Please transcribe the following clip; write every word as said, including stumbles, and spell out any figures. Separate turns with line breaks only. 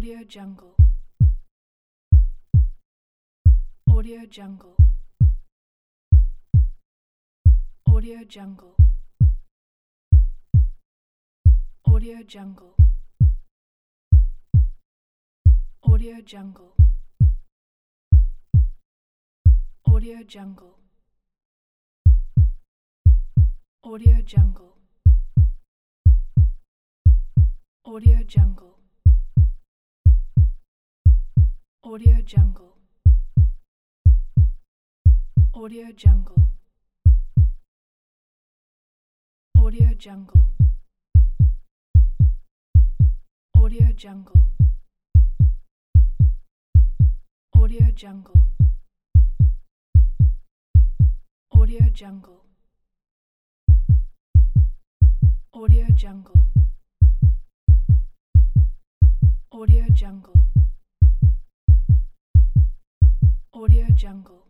Audio Jungle. Audio Jungle. Audio Jungle. Audio Jungle. Audio Jungle. Audio Jungle. Audio Jungle. Audio Jungle. Audio Jungle. Audio Jungle. Audio Jungle. Audio Jungle. Audio Jungle. Audio Jungle. Audio Jungle. Audio Jungle. Audio Jungle.